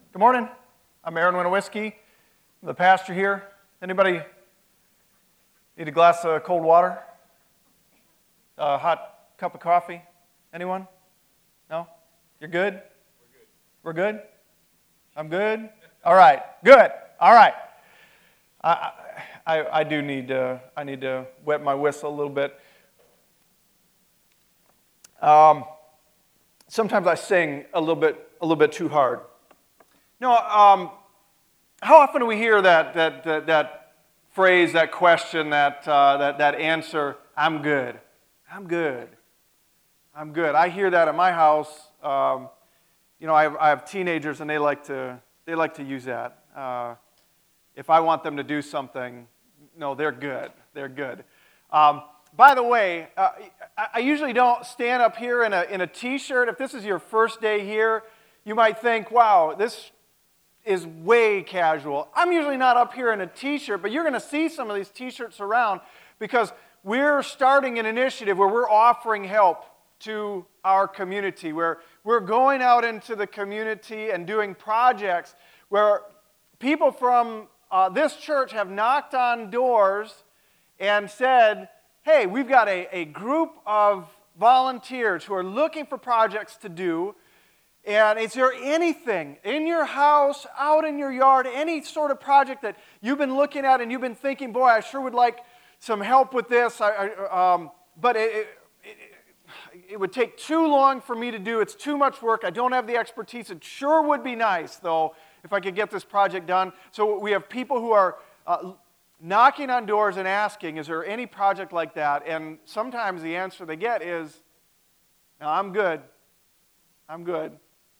Good morning. I'm Aaron Winowiski. I'm the pastor here. Anybody need a glass of cold water? A hot cup of coffee? Anyone? No? You're good? We're good. I'm good? All right. Good. All right. I do need to wet my whistle a little bit. Sometimes I sing a little bit too hard. No, how often do we hear that phrase, that question, that answer? I'm good. I'm good. I'm good. I hear that at my house. I have teenagers, and they like to use that. If I want them to do something, no, they're good. They're good. By the way, I usually don't stand up here in a T-shirt. If this is your first day here, you might think, wow, this is way casual. I'm usually not up here in a T-shirt, but you're going to see some of these T-shirts around because we're starting an initiative where we're offering help to our community, where we're going out into the community and doing projects where people from this church have knocked on doors and said, hey, we've got a group of volunteers who are looking for projects to do. And is there anything in your house, out in your yard, any sort of project that you've been looking at and you've been thinking, boy, I sure would like some help with this, but it would take too long for me to do. It's too much work. I don't have the expertise. It sure would be nice, though, if I could get this project done. So we have people who are knocking on doors and asking, is there any project like that? And sometimes the answer they get is, no, I'm good. I'm good.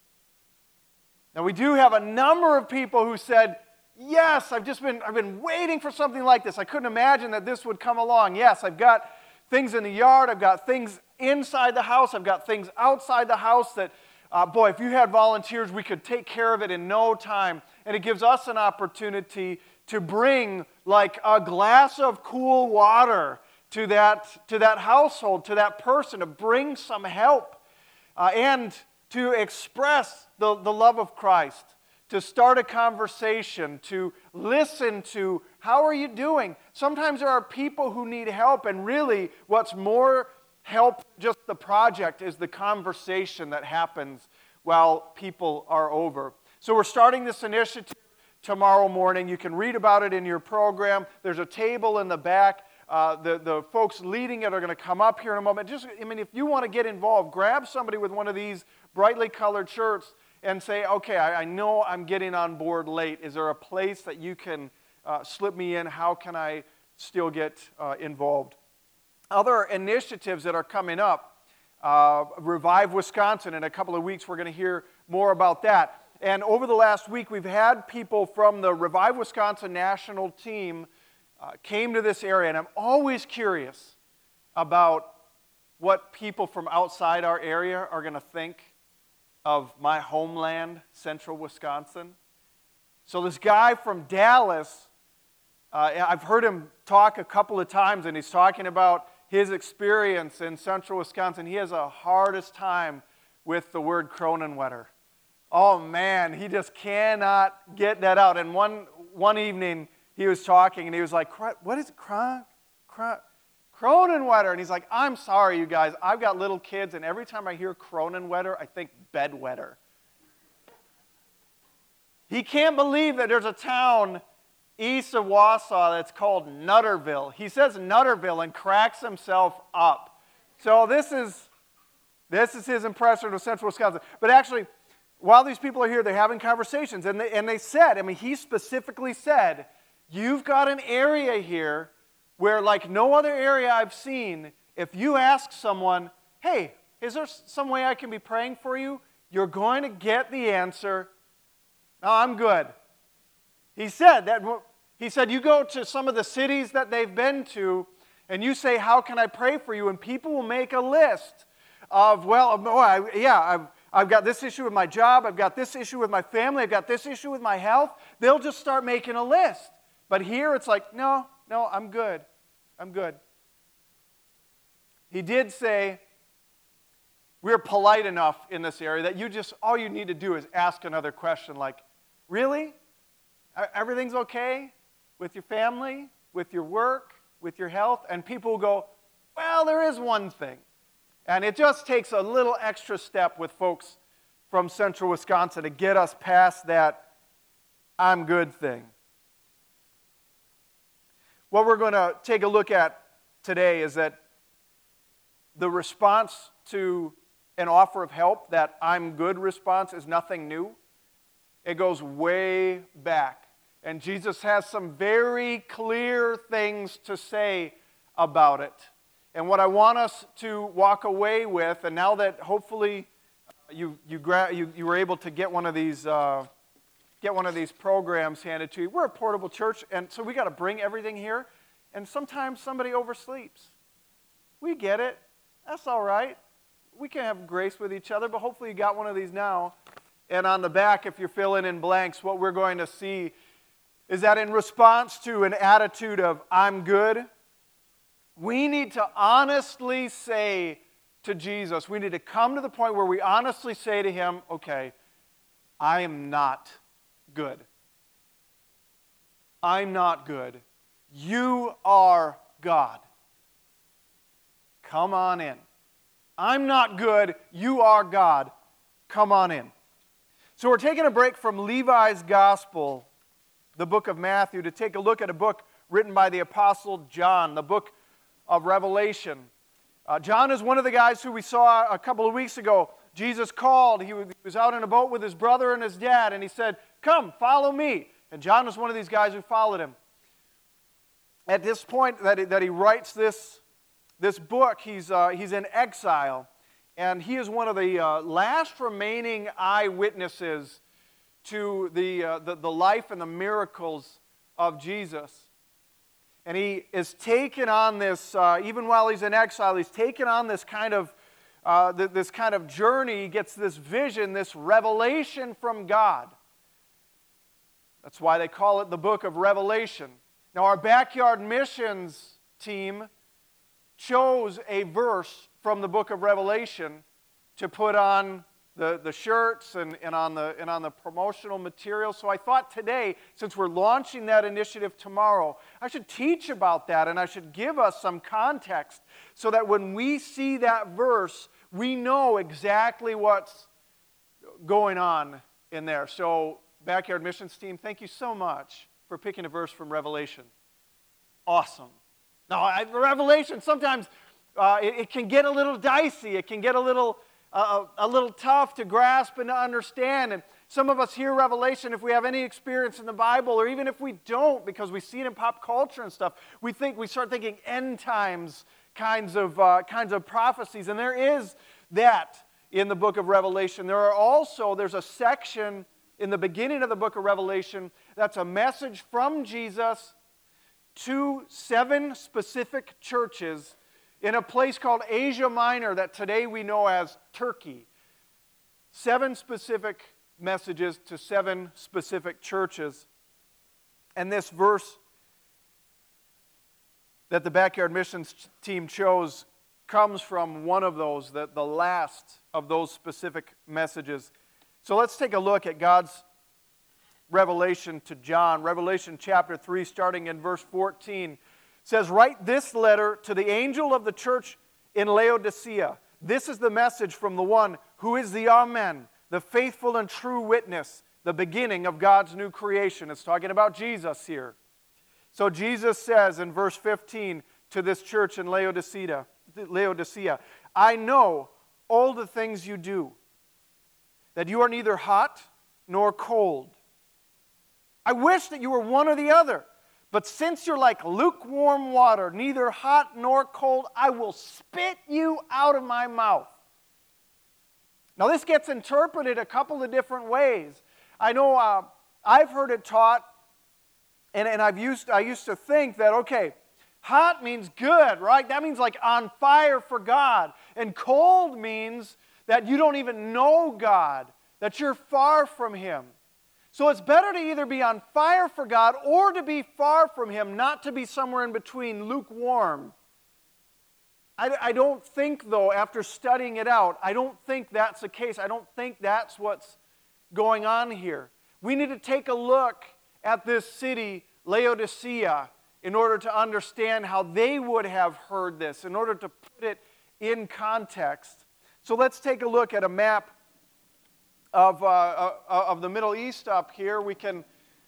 Now, we do have a number of people who said, yes, I've been waiting for something like this. I couldn't imagine that this would come along. Yes, I've got things in the yard. I've got things inside the house. I've got things outside the house that, boy, if you had volunteers, we could take care of it in no time. And it gives us an opportunity to bring like a glass of cool water to that household, to that person, to bring some help and to express the love of Christ, to start a conversation, to listen to, how are you doing? Sometimes there are people who need help, and really what's more help just the project is the conversation that happens while people are over. So we're starting this initiative tomorrow morning. You can read about it in your program. There's a table in the back. The folks leading it are going to come up here in a moment. If you want to get involved, grab somebody with one of these brightly colored shirts and say, okay, I know I'm getting on board late. Is there a place that you can slip me in? How can I still get involved? Other initiatives that are coming up, Revive Wisconsin. In a couple of weeks, we're going to hear more about that. And over the last week, we've had people from the Revive Wisconsin national team came to this area, and I'm always curious about what people from outside our area are going to think of my homeland, central Wisconsin. So this guy from Dallas, I've heard him talk a couple of times, and he's talking about his experience in central Wisconsin. He has a hardest time with the word Kronenwetter. Oh man, he just cannot get that out. And one evening, he was talking, and he was like, what is it, Kronenwetter? And he's like, I'm sorry, you guys. I've got little kids, and every time I hear Kronenwetter, I think bedwetter. He can't believe that there's a town east of Wausau that's called Nutterville. He says Nutterville and cracks himself up. So this is his impression of central Wisconsin. But actually, while these people are here, they're having conversations, and they said, he specifically said, you've got an area here where, like no other area I've seen, if you ask someone, hey, is there some way I can be praying for you? You're going to get the answer, no, I'm good. He said you go to some of the cities that they've been to, and you say, how can I pray for you? And people will make a list of, I've got this issue with my job, I've got this issue with my family, I've got this issue with my health. They'll just start making a list. But here it's like, no, I'm good. I'm good. He did say, we're polite enough in this area that all you need to do is ask another question like, Really? Everything's okay with your family, with your work, with your health? And people will go, well, there is one thing. And it just takes a little extra step with folks from central Wisconsin to get us past that I'm good thing. What we're going to take a look at today is that the response to an offer of help, that I'm good response, is nothing new. It goes way back. And Jesus has some very clear things to say about it. And what I want us to walk away with, and now that hopefully you were able to get one of these programs handed to you. We're a portable church, and so we got to bring everything here. And sometimes somebody oversleeps. We get it. That's all right. We can have grace with each other, but hopefully you got one of these now. And on the back, if you're filling in blanks, what we're going to see is that in response to an attitude of I'm good, we need to honestly say to Jesus, we need to come to the point where we honestly say to Him, okay, I am not good. I'm not good. You are God. Come on in. I'm not good. You are God. Come on in. So we're taking a break from Levi's Gospel, the book of Matthew, to take a look at a book written by the Apostle John, the book of Revelation. John is one of the guys who we saw a couple of weeks ago. Jesus called. He was out in a boat with his brother and his dad, and he said, come, follow me. And John was one of these guys who followed him. At this point that he writes this book, he's in exile, and he is one of the last remaining eyewitnesses to the life and the miracles of Jesus. And he is taken on this, even while he's in exile, he's taken on this kind of journey. He gets this vision, this revelation from God. That's why they call it the book of Revelation. Now, our backyard missions team chose a verse from the book of Revelation to put on the shirts and on the promotional material. So I thought today, since we're launching that initiative tomorrow, I should teach about that and I should give us some context so that when we see that verse, we know exactly what's going on in there. So, backyard missions team, thank you so much for picking a verse from Revelation. Awesome. Now, Revelation, sometimes it can get a little dicey. It can get a little tough to grasp and to understand. And some of us hear Revelation, if we have any experience in the Bible, or even if we don't, because we see it in pop culture and stuff, we start thinking end times kinds of prophecies. And there is that in the book of Revelation. There's a section in the beginning of the book of Revelation that's a message from Jesus to 7 specific churches in a place called Asia Minor that today we know as Turkey. 7 specific messages to 7 specific churches. And this verse that the Backyard Missions team chose comes from one of those, the last of those specific messages. So let's take a look at God's revelation to John. Revelation chapter 3, starting in verse 14, says, write this letter to the angel of the church in Laodicea. This is the message from the one who is the Amen, the faithful and true witness, the beginning of God's new creation. It's talking about Jesus here. So Jesus says in verse 15 to this church in Laodicea, I know all the things you do, that you are neither hot nor cold. I wish that you were one or the other. But since you're like lukewarm water, neither hot nor cold, I will spit you out of my mouth. Now this gets interpreted a couple of different ways. I know I've heard it taught, and I used to think that, okay, hot means good, right? That means like on fire for God. And cold means that you don't even know God, that you're far from Him. So it's better to either be on fire for God or to be far from Him, not to be somewhere in between, lukewarm. I don't think, though, after studying it out, I don't think that's the case. I don't think that's what's going on here. We need to take a look at this city, Laodicea, in order to understand how they would have heard this, in order to put it in context. So let's take a look at a map of the Middle East up here. We can,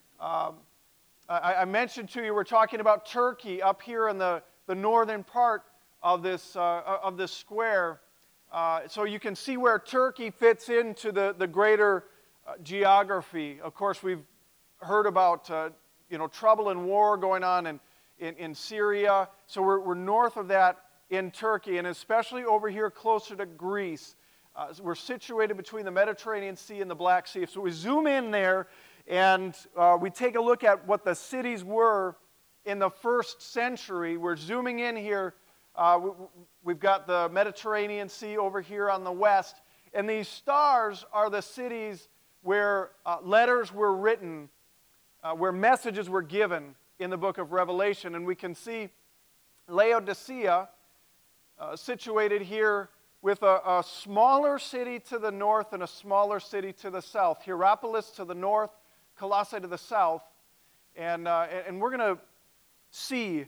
I mentioned to you, we're talking about Turkey up here in the northern part of this square. So you can see where Turkey fits into the greater geography. Of course, we've heard about trouble and war going on in Syria. So we're north of that in Turkey, and especially over here closer to Greece. We're situated between the Mediterranean Sea and the Black Sea. So we zoom in there, and we take a look at what the cities were in the first century. We're zooming in here. We've got the Mediterranean Sea over here on the west, and these stars are the cities where letters were written, where messages were given in the book of Revelation. And we can see Laodicea situated here with a smaller city to the north and a smaller city to the south. Hierapolis to the north, Colossae to the south. And we're going to see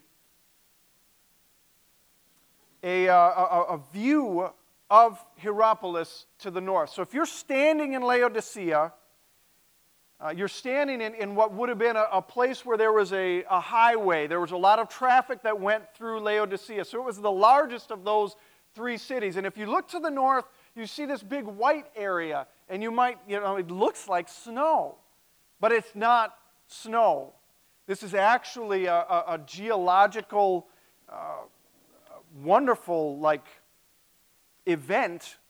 a view of Hierapolis to the north. So if you're standing in Laodicea, you're standing in what would have been a place where there was a highway. There was a lot of traffic that went through Laodicea. So it was the largest of those three cities. And if you look to the north, you see this big white area. And you might, it looks like snow. But it's not snow. This is actually a geological, wonderful, event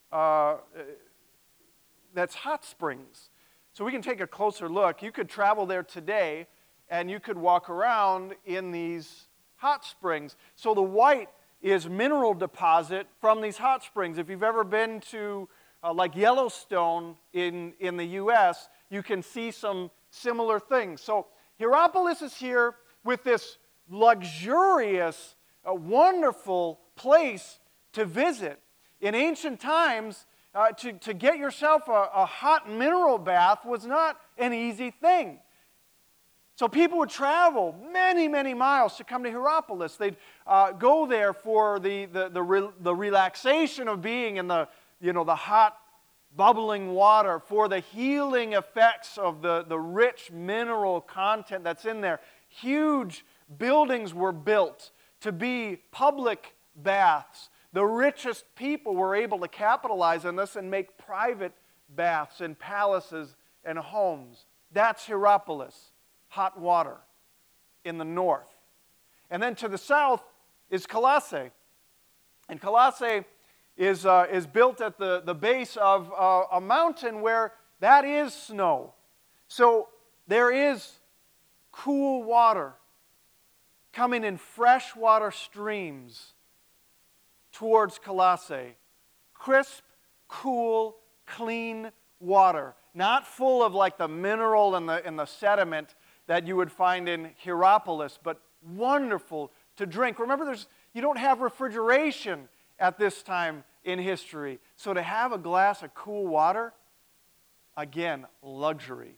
that's hot springs. So we can take a closer look. You could travel there today, and you could walk around in these hot springs. So the white is mineral deposit from these hot springs. If you've ever been to Yellowstone in the U.S., you can see some similar things. So Hierapolis is here with this luxurious, wonderful place to visit. In ancient times, to get yourself a hot mineral bath was not an easy thing. So people would travel many, many miles to come to Hierapolis. They'd go there for the relaxation of being in the hot, bubbling water, for the healing effects of the rich mineral content that's in there. Huge buildings were built to be public baths. The richest people were able to capitalize on this and make private baths and palaces and homes. That's Hierapolis, hot water in the north. And then to the south is Colossae. And Colossae is built at the base of a mountain where that is snow. So there is cool water coming in freshwater streams towards Colossae. Crisp, cool, clean water. Not full of the mineral and the sediment that you would find in Hierapolis, but wonderful to drink. Remember, you don't have refrigeration at this time in history. So to have a glass of cool water, again, luxury.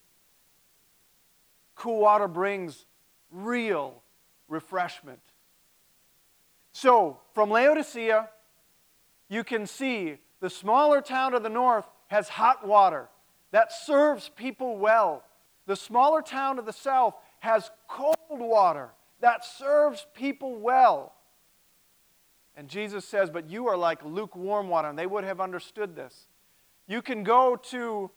Cool water brings real refreshment. So, from Laodicea, you can see the smaller town to the north has hot water that serves people well. The smaller town to the south has cold water that serves people well. And Jesus says, but you are like lukewarm water, and they would have understood this. You can go to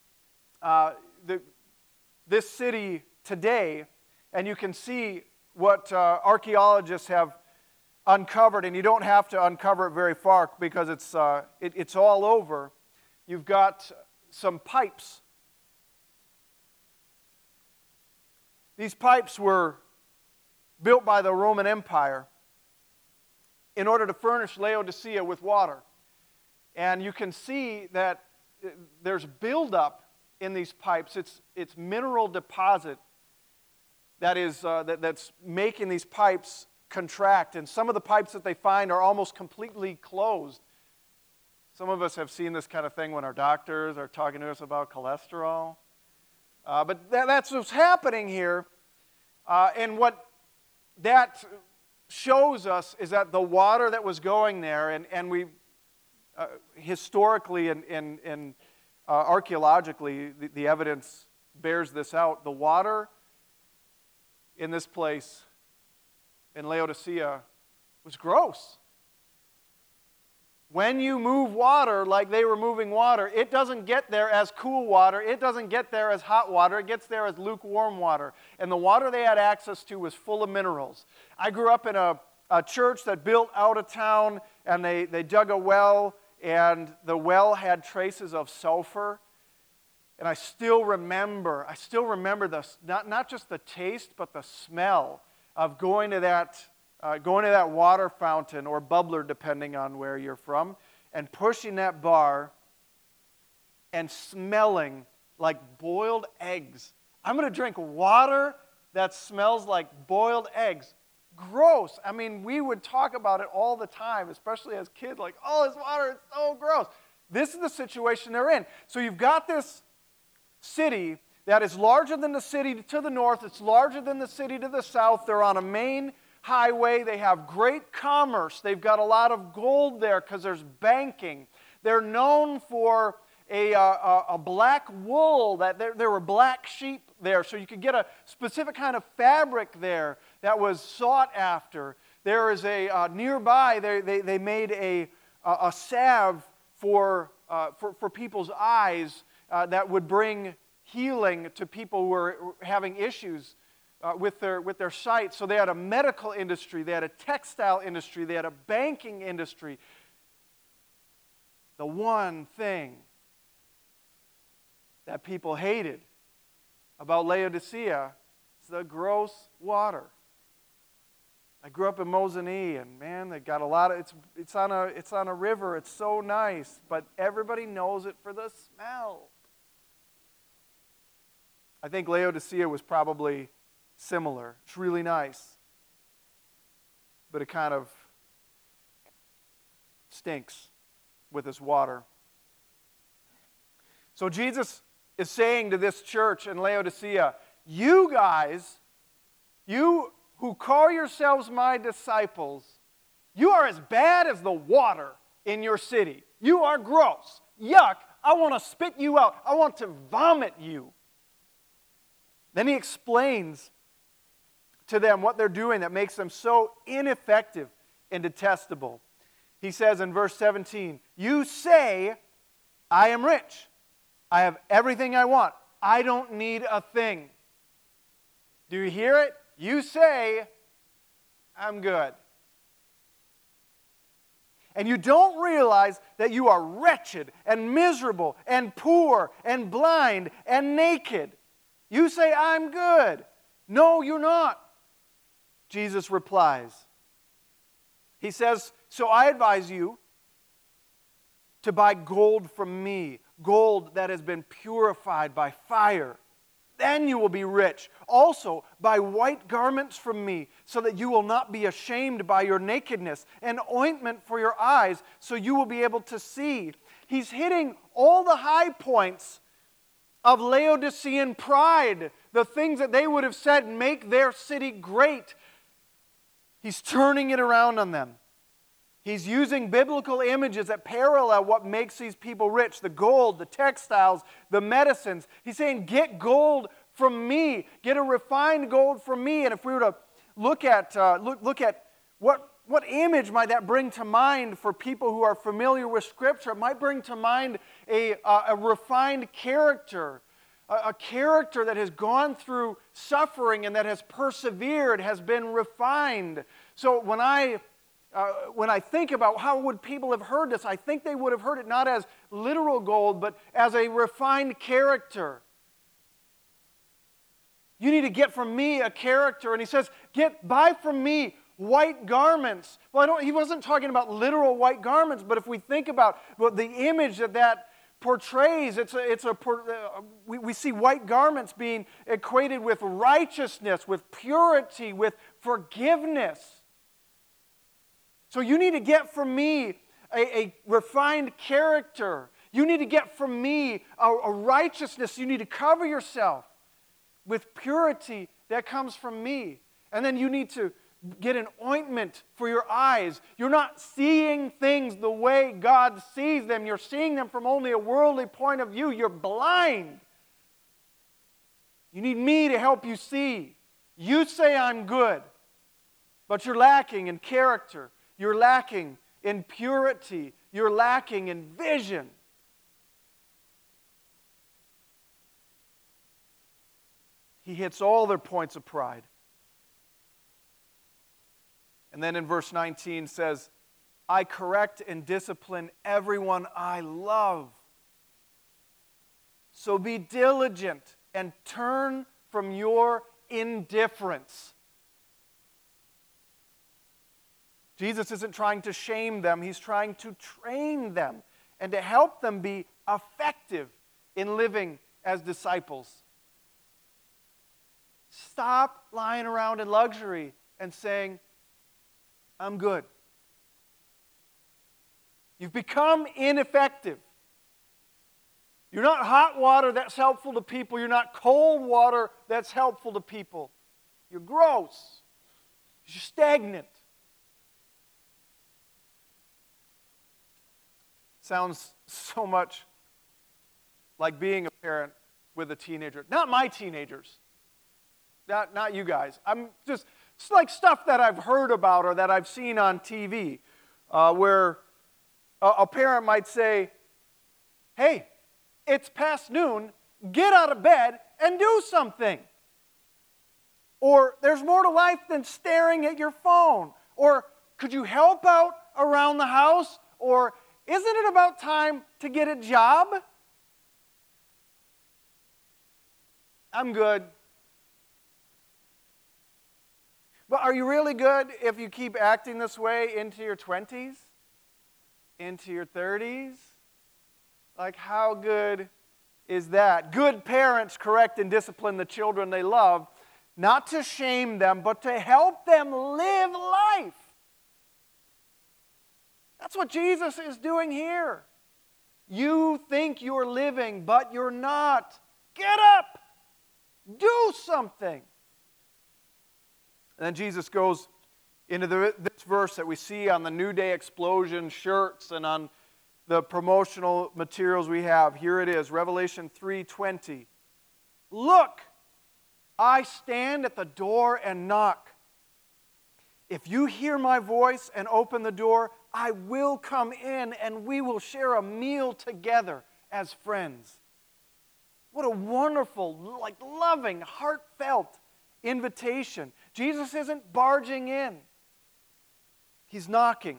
this city today, and you can see what archaeologists have uncovered, and you don't have to uncover it very far because it's all over. You've got some pipes. These pipes were built by the Roman Empire in order to furnish Laodicea with water. And you can see that there's buildup in these pipes. It's mineral deposit that's making these pipes contract, and some of the pipes that they find are almost completely closed. Some of us have seen this kind of thing when our doctors are talking to us about cholesterol. But that's what's happening here. And what that shows us is that the water that was going there, and we historically and archaeologically, the evidence bears this out. The water in this place, in Laodicea, was gross. When you move water like they were moving water, it doesn't get there as cool water. It doesn't get there as hot water. It gets there as lukewarm water. And the water they had access to was full of minerals. I grew up in a church that built out of town, and they dug a well, and the well had traces of sulfur. And I still remember this, not just the taste, but the smell of going to that water fountain or bubbler, depending on where you're from, and pushing that bar and smelling like boiled eggs. I'm going to drink water that smells like boiled eggs. Gross. I mean, we would talk about it all the time, especially as kids, like, oh, this water is so gross. This is the situation they're in. So you've got this city that is larger than the city to the north. It's larger than the city to the south. They're on a main highway. They have great commerce. They've got a lot of gold there because there's banking. They're known for a black wool, that there were black sheep there, so you could get a specific kind of fabric there that was sought after. There is nearby, they made a salve for people's eyes that would bring healing to people who were having issues with their sight. So they had a medical industry, they had a textile industry, they had a banking industry. The one thing that people hated about Laodicea is the gross water. I grew up in Mosinee, and man, they got a lot of it's on a river. It's so nice, but everybody knows it for the smell. I think Laodicea was probably similar. It's really nice, but it kind of stinks with this water. So Jesus is saying to this church in Laodicea, you guys, you who call yourselves my disciples, you are as bad as the water in your city. You are gross. Yuck. I want to spit you out. I want to vomit you. Then he explains to them what they're doing that makes them so ineffective and detestable. He says in verse 17, you say, I am rich. I have everything I want. I don't need a thing. Do you hear it? You say, I'm good. And you don't realize that you are wretched and miserable and poor and blind and naked. You say, I'm good. No, you're not. Jesus replies. He says, so I advise you to buy gold from me, gold that has been purified by fire. Then you will be rich. Also, buy white garments from me, so that you will not be ashamed by your nakedness, and ointment for your eyes, so you will be able to see. He's hitting all the high points of Laodicean pride, the things that they would have said make their city great. He's turning it around on them. He's using biblical images that parallel what makes these people rich. The gold, the textiles, the medicines. He's saying, get gold from me. Get a refined gold from me. And if we were to look at what image might that bring to mind for people who are familiar with Scripture, it might bring to mind a refined character. A character that has gone through suffering and that has persevered, has been refined. So when I think about how would people have heard this, I think they would have heard it not as literal gold, but as a refined character. You need to get from me a character. And he says, buy from me white garments. Well, he wasn't talking about literal white garments, but if we think about the image that portrays, we see white garments being equated with righteousness, with purity, with forgiveness. So you need to get from me a refined character. You need to get from me a righteousness. You need to cover yourself. with purity that comes from me. And then you need to get an ointment for your eyes. You're not seeing things the way God sees them. You're seeing them from only a worldly point of view. You're blind. You need me to help you see. You say I'm good, but you're lacking in character. You're lacking in purity. You're lacking in vision. He hits all their points of pride. And then in verse 19 says, I correct and discipline everyone I love. So be diligent and turn from your indifference. Jesus isn't trying to shame them. He's trying to train them and to help them be effective in living as disciples. Stop lying around in luxury and saying, I'm good. You've become ineffective. You're not hot water that's helpful to people. You're not cold water that's helpful to people. You're gross. You're stagnant. Sounds so much like being a parent with a teenager. Not my teenagers. Not you guys. I'm just, it's like stuff that I've heard about or that I've seen on TV where a parent might say, hey, it's past noon, get out of bed and do something. Or there's more to life than staring at your phone. Or could you help out around the house? Or isn't it about time to get a job? I'm good. But are you really good if you keep acting this way into your 20s? Into your 30s? Like, how good is that? Good parents correct and discipline the children they love, not to shame them, but to help them live life. That's what Jesus is doing here. You think you're living, but you're not. Get up! Do something! And then Jesus goes into this verse that we see on the New Day Explosion shirts and on the promotional materials we have. Here it is, Revelation 3:20. Look, I stand at the door and knock. If you hear my voice and open the door, I will come in and we will share a meal together as friends. What a wonderful, loving, heartfelt invitation. Jesus isn't barging in. He's knocking.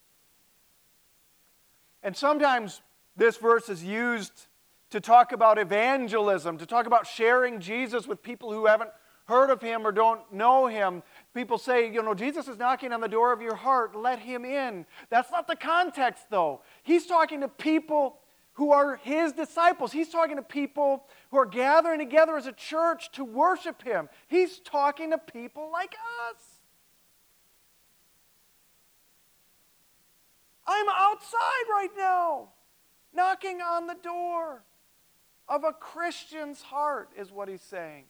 And sometimes this verse is used to talk about evangelism, to talk about sharing Jesus with people who haven't heard of him or don't know him. People say, Jesus is knocking on the door of your heart, let him in. That's not the context, though. He's talking to people who are his disciples. He's talking to people who are gathering together as a church to worship him. He's talking to people like us. I'm outside right now, knocking on the door of a Christian's heart, is what he's saying.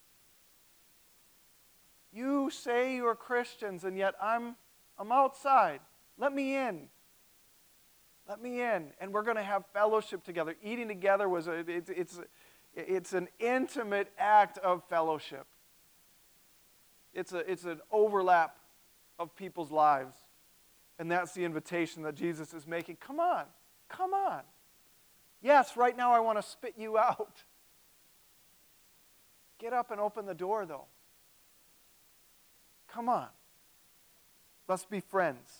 You say you're Christians, and yet I'm outside. Let me in. Let me in, and we're going to have fellowship together. Eating together it's an intimate act of fellowship. It's an overlap of people's lives, and that's the invitation that Jesus is making. Come on, come on. Yes, right now I want to spit you out. Get up and open the door, though. Come on. Let's be friends.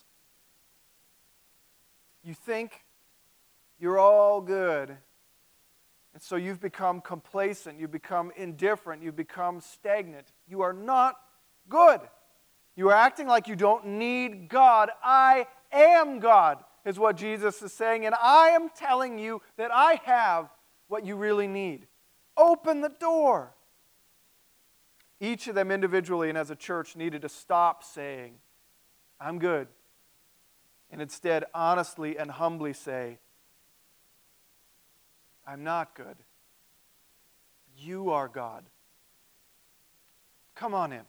You think you're all good, and so you've become complacent, you've become indifferent, you've become stagnant. You are not good. You are acting like you don't need God. I am God, is what Jesus is saying, and I am telling you that I have what you really need. Open the door. Each of them individually and as a church needed to stop saying, I'm good, and instead honestly and humbly say, I'm not good. You are God. Come on in.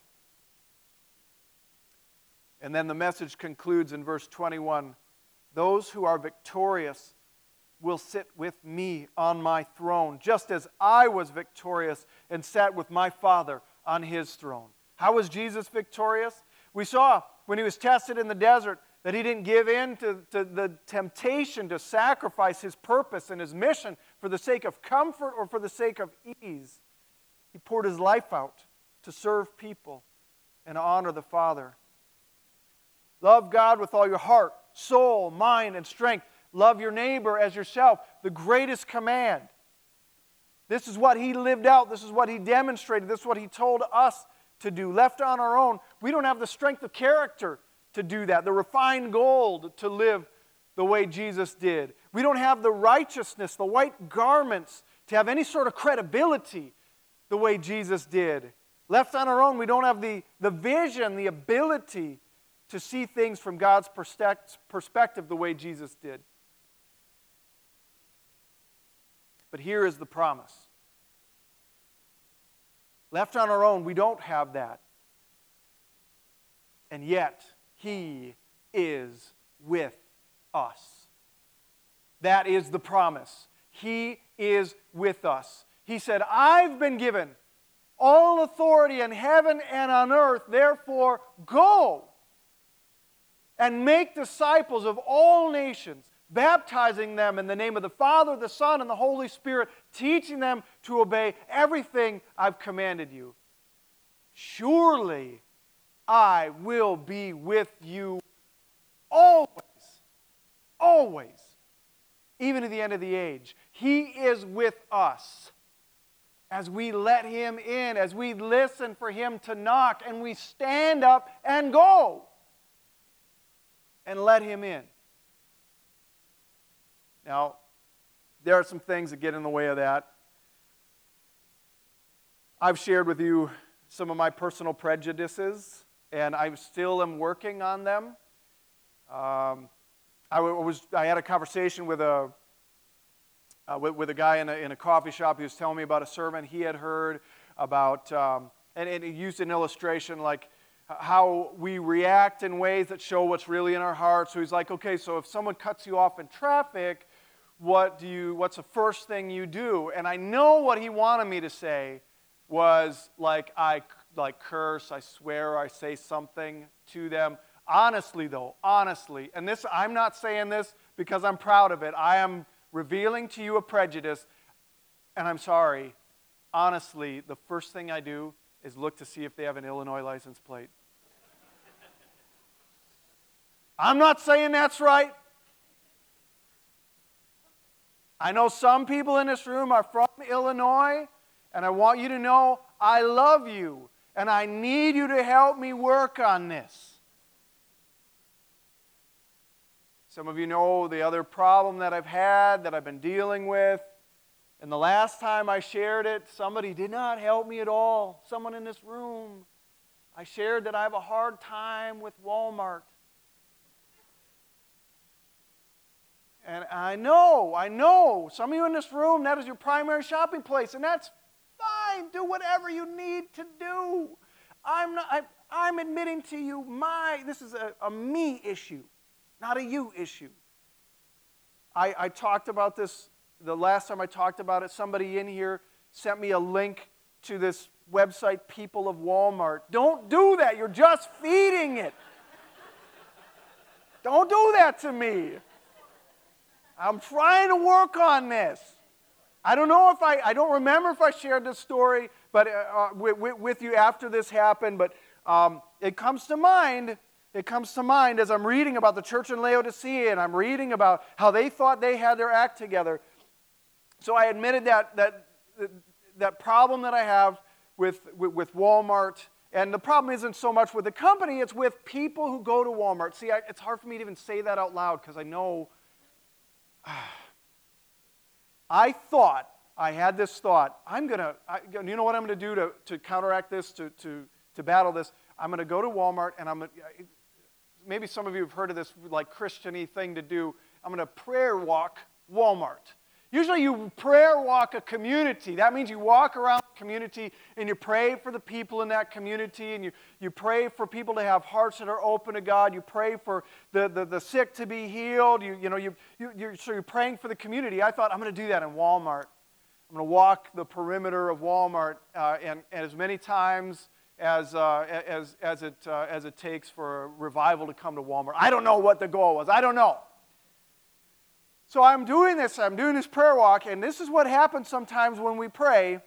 And then the message concludes in verse 21. Those who are victorious will sit with me on my throne, just as I was victorious and sat with my Father on his throne. How was Jesus victorious? We saw when he was tested in the desert that he didn't give in to the temptation to sacrifice his purpose and his mission for the sake of comfort or for the sake of ease. He poured his life out to serve people and honor the Father. Love God with all your heart, soul, mind, and strength. Love your neighbor as yourself, the greatest command. This is what he lived out. This is what he demonstrated. This is what he told us to do. Left on our own, we don't have the strength of character to do that, the refined gold to live the way Jesus did. We don't have the righteousness, the white garments to have any sort of credibility the way Jesus did. Left on our own, we don't have the vision, the ability to see things from God's perspective the way Jesus did. But here is the promise. Left on our own, we don't have that. And yet, he is with us. That is the promise. He is with us. He said, I've been given all authority in heaven and on earth, therefore go and make disciples of all nations, baptizing them in the name of the Father, the Son, and the Holy Spirit, teaching them to obey everything I've commanded you. Surely I will be with you always, always, even to the end of the age. He is with us as we let him in, as we listen for him to knock, and we stand up and go and let him in. Now, there are some things that get in the way of that. I've shared with you some of my personal prejudices, and I still am working on them. I had a conversation with a guy in a coffee shop. He was telling me about a sermon he had heard about, and he used an illustration like how we react in ways that show what's really in our hearts. So he's like, okay, so if someone cuts you off in traffic, what's the first thing you do? And I know what he wanted me to say was I curse, I swear, I say something to them. Honestly, and this, I'm not saying this because I'm proud of it. I am revealing to you a prejudice, and I'm sorry. Honestly, the first thing I do is look to see if they have an Illinois license plate. I'm not saying that's right. I know some people in this room are from Illinois, and I want you to know I love you, and I need you to help me work on this. Some of you know the other problem that I've had, that I've been dealing with. And the last time I shared it, somebody did not help me at all. Someone in this room. I shared that I have a hard time with Walmart. And I know, some of you in this room, that is your primary shopping place, and that's fine. Do whatever you need to do. I'm admitting to you, this is a me issue, not a you issue. I talked about this the last time I talked about it. Somebody in here sent me a link to this website, People of Walmart. Don't do that. You're just feeding it. Don't do that to me. I'm trying to work on this. I don't know if I don't remember if I shared this story with you after this happened, but it comes to mind. It comes to mind as I'm reading about the church in Laodicea, and I'm reading about how they thought they had their act together. So I admitted that problem that I have with Walmart, and the problem isn't so much with the company, it's with people who go to Walmart. See, it's hard for me to even say that out loud because I know. I had this thought, you know what I'm going to do to counteract this, to battle this? I'm going to go to Walmart, and maybe some of you have heard of this like Christian-y thing to do. I'm going to prayer walk Walmart. Usually you prayer walk a community. That means you walk around the community and you pray for the people in that community, and you pray for people to have hearts that are open to God. You pray for the sick to be healed. So you're praying for the community. I thought, I'm going to do that in Walmart. I'm going to walk the perimeter of Walmart and as many times as it takes for a revival to come to Walmart. I don't know what the goal was. I don't know. So I'm doing this prayer walk, and this is what happens sometimes when we pray.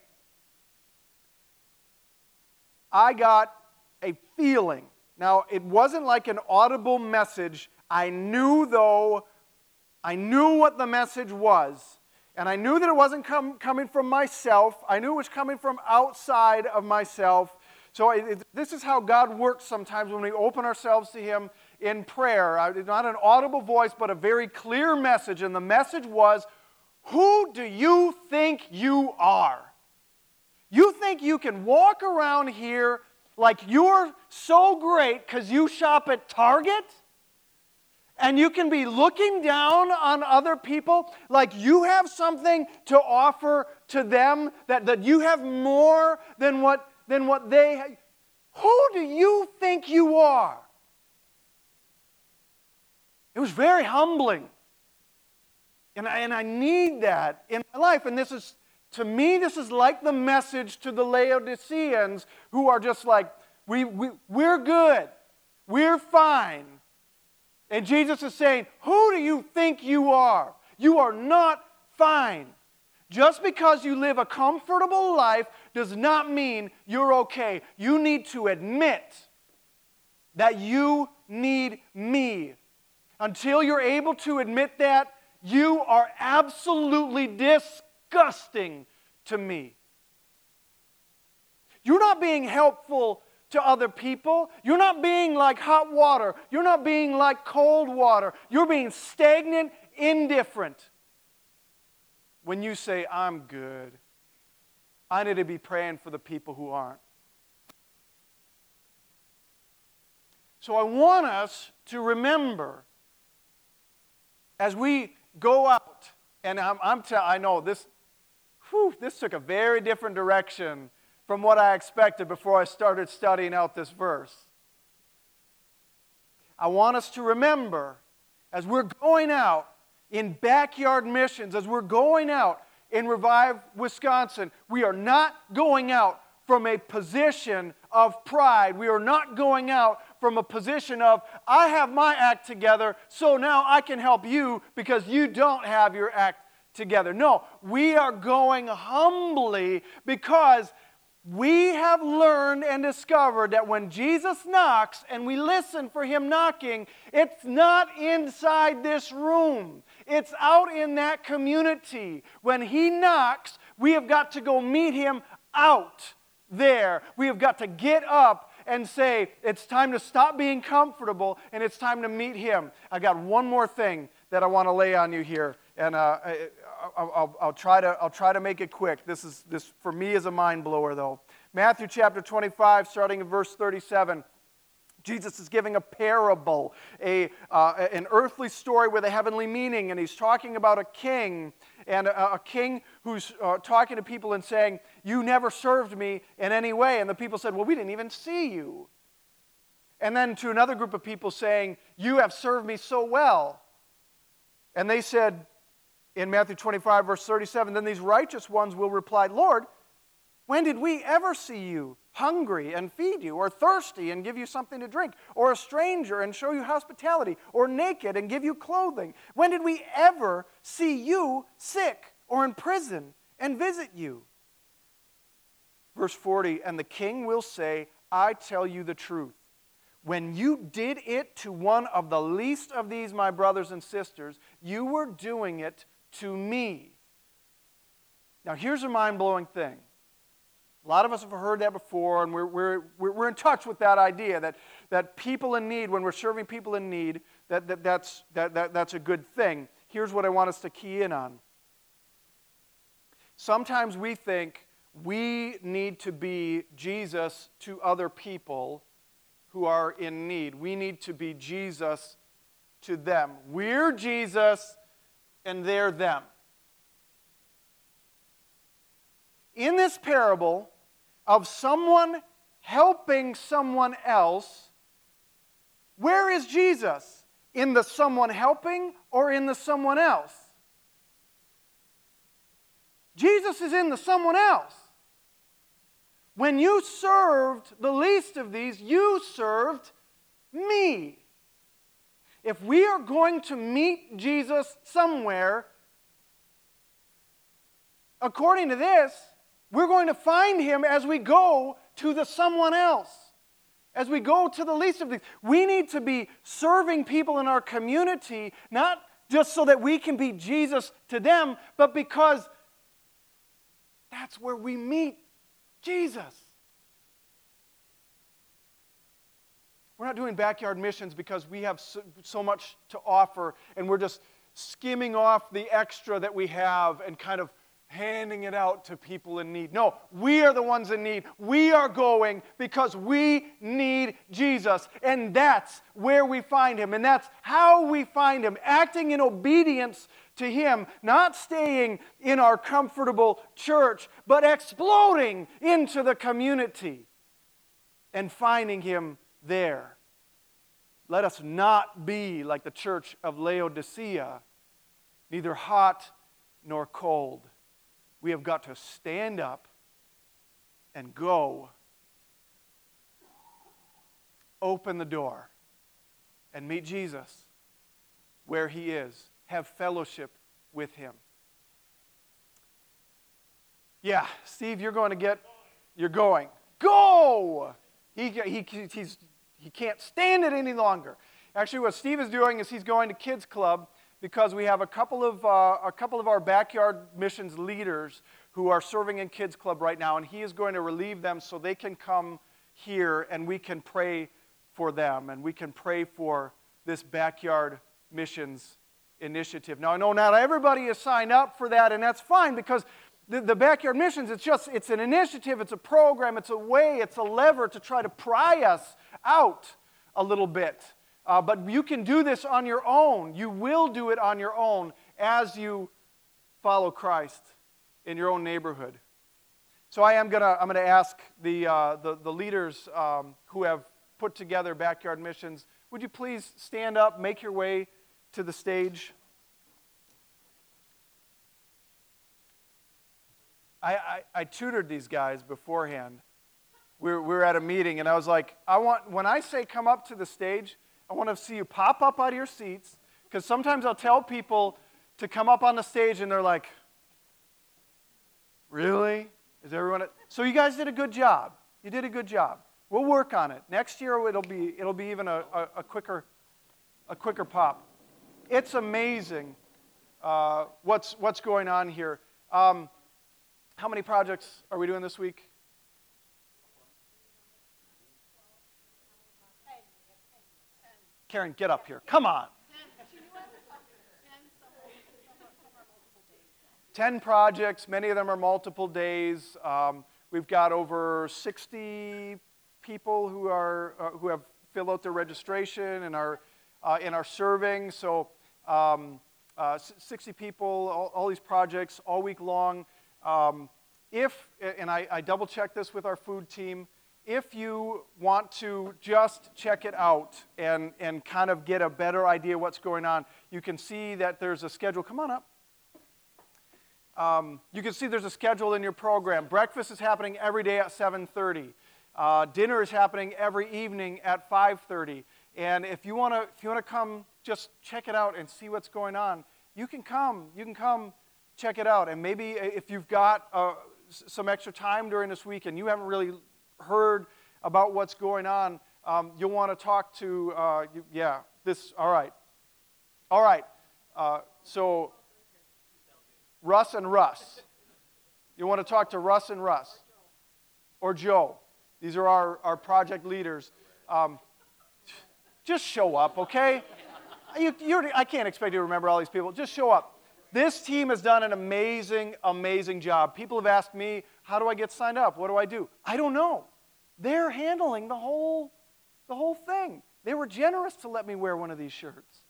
I got a feeling. Now, it wasn't like an audible message. I knew what the message was. And I knew that it wasn't coming from myself. I knew it was coming from outside of myself. So this is how God works sometimes when we open ourselves to Him in prayer. Not an audible voice, but a very clear message. And the message was, who do you think you are? You think you can walk around here like you're so great because you shop at Target? And you can be looking down on other people like you have something to offer to them, that you have more than what they have. Who do you think you are? It was very humbling. And I need that in my life. And to me, this is like the message to the Laodiceans who are just like, we're good. We're fine. And Jesus is saying, who do you think you are? You are not fine. Just because you live a comfortable life does not mean you're okay. You need to admit that you need me. Until you're able to admit that, you are absolutely disgusting to me. You're not being helpful to other people. You're not being like hot water. You're not being like cold water. You're being stagnant, indifferent. When you say, I'm good, I need to be praying for the people who aren't. So I want us to remember as we go out, and I know this took a very different direction from what I expected before I started studying out this verse. I want us to remember, as we're going out in backyard missions, as we're going out in Revive Wisconsin, we are not going out from a position of pride. We are not going out from a position of, I have my act together, so now I can help you because you don't have your act together. No, we are going humbly because we have learned and discovered that when Jesus knocks and we listen for Him knocking, it's not inside this room. It's out in that community. When He knocks, we have got to go meet Him out there. We have got to get up and say, it's time to stop being comfortable and it's time to meet Him. I got one more thing that I want to lay on you here, and I'll try to make it quick. This for me is a mind blower though. Matthew chapter 25, starting in verse 37. Jesus is giving a parable, an earthly story with a heavenly meaning, and He's talking about a king, and a king who's talking to people and saying, you never served me in any way. And the people said, well, we didn't even see you. And then to another group of people saying, you have served me so well. And they said, in Matthew 25, verse 37, then these righteous ones will reply, Lord, when did we ever see you hungry and feed you, or thirsty and give you something to drink, or a stranger and show you hospitality, or naked and give you clothing? When did we ever see you sick or in prison and visit you? Verse 40, and the king will say, I tell you the truth. When you did it to one of the least of these, my brothers and sisters, you were doing it to me. Now here's a mind-blowing thing. A lot of us have heard that before, and we're in touch with that idea that people in need, when we're serving people in need, that's a good thing. Here's what I want us to key in on. Sometimes we think we need to be Jesus to other people who are in need. We need to be Jesus to them. We're Jesus and they're them. in this parable of someone helping someone else, where is Jesus? In the someone helping or in the someone else? Jesus is in the someone else. When you served the least of these, you served me. If we are going to meet Jesus somewhere, according to this, we're going to find him as we go to the someone else. As we go to the least of these. We need to be serving people in our community, not just so that we can be Jesus to them, but because that's where we meet Jesus. We're not doing backyard missions because we have so much to offer and we're just skimming off the extra that we have and kind of handing it out to people in need. No, we are the ones in need. We are going because we need Jesus. And that's where we find him. And that's how we find him. Acting in obedience to him. Not staying in our comfortable church, but exploding into the community and finding him there. Let us not be like the church of Laodicea, neither hot nor cold. We have got to stand up and go. Open the door and meet Jesus where he is. Have fellowship with him. Yeah, Steve, you're going. Go! He can't stand it any longer. Actually, what Steve is doing is he's going to Kids Club because we have a couple of our backyard missions leaders who are serving in Kids Club right now, and he is going to relieve them so they can come here and we can pray for them and we can pray for this backyard missions initiative. Now, I know not everybody is signed up for that, and that's fine because the backyard missions, it's an initiative, it's a program, it's a way, it's a lever to try to pry us out a little bit. But you can do this on your own. You will do it on your own as you follow Christ in your own neighborhood. So I'm gonna ask the leaders who have put together backyard missions. Would you please stand up, make your way to the stage? I tutored these guys beforehand. We were at a meeting, and I was like, when I say come up to the stage, I want to see you pop up out of your seats, because sometimes I'll tell people to come up on the stage, and they're like, really? Is everyone? So you guys did a good job. You did a good job. We'll work on it. Next year it'll be even a quicker pop. It's amazing what's going on here. How many projects are we doing this week? Karen, get up here. Come on. 10 projects. Many of them are multiple days. We've got over 60 people who have filled out their registration and are serving. So 60 people, all these projects, all week long. I double checked this with our food team. If you want to just check it out and kind of get a better idea what's going on, you can see that there's a schedule. Come on up. You can see there's a schedule in your program. Breakfast is happening every day at 7:30. Dinner is happening every evening at 5:30. And if you want to come just check it out and see what's going on, you can come. You can come check it out. And maybe if you've got some extra time during this week and you haven't really heard about what's going on, you'll want to talk to, all right. So Russ and Russ. You want to talk to Russ and Russ. Or Joe. These are our project leaders. Just show up, okay? I can't expect you to remember all these people. Just show up. This team has done an amazing, amazing job. People have asked me, how do I get signed up? What do I do? I don't know. They're handling the whole thing. They were generous to let me wear one of these shirts.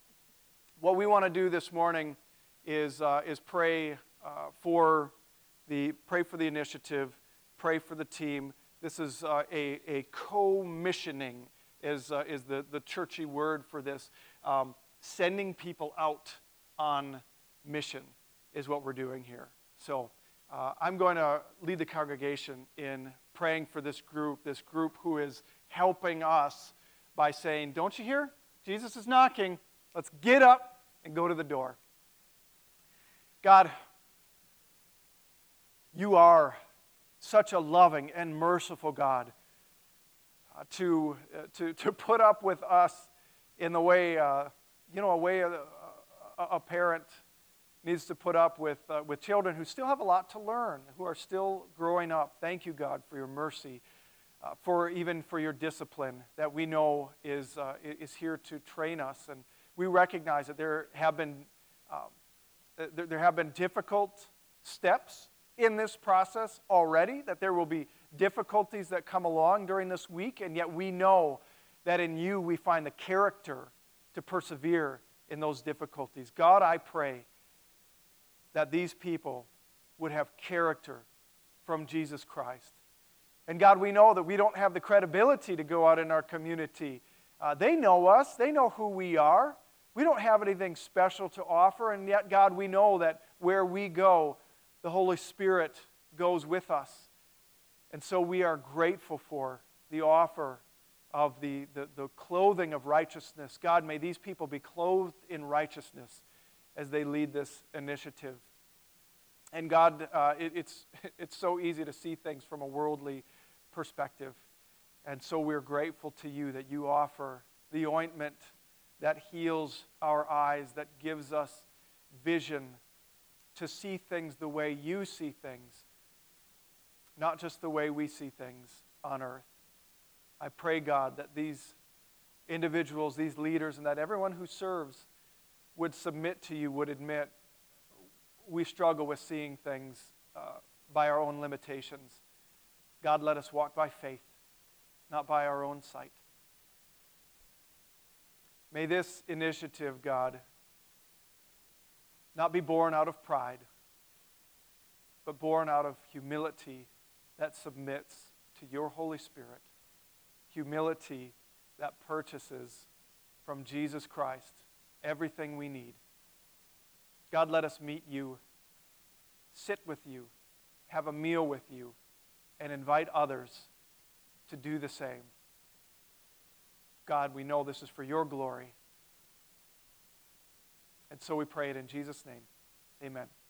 What we want to do this morning is pray for pray for the initiative, pray for the team. This is a co-missioning is the churchy word for this. Sending people out on mission is what we're doing here. So I'm going to lead the congregation in praying for this group who is helping us by saying, don't you hear? Jesus is knocking. Let's get up and go to the door. God, you are such a loving and merciful God to put up with us in the way, a parent needs to put up with children who still have a lot to learn, who are still growing up. Thank you, God, for your mercy, for your discipline that we know is here to train us. And we recognize that there have been difficult steps in this process already, that there will be difficulties that come along during this week, and yet we know that in you we find the character to persevere in those difficulties. God, I pray that these people would have character from Jesus Christ. And God, we know that we don't have the credibility to go out in our community. They know us. They know who we are. We don't have anything special to offer, and yet, God, we know that where we go, the Holy Spirit goes with us. And so we are grateful for the offer of the clothing of righteousness. God, may these people be clothed in righteousness as they lead this initiative. And God, it's so easy to see things from a worldly perspective. And so we're grateful to you that you offer the ointment that heals our eyes, that gives us vision to see things the way you see things, not just the way we see things on earth. I pray, God, that these individuals, these leaders, and that everyone who serves would submit to you, would admit we struggle with seeing things by our own limitations. God, let us walk by faith, not by our own sight. May this initiative, God, not be born out of pride, but born out of humility that submits to your Holy Spirit. Humility that purchases from Jesus Christ everything we need. God, let us meet you, sit with you, have a meal with you, and invite others to do the same. God, we know this is for your glory. And so we pray it in Jesus' name. Amen.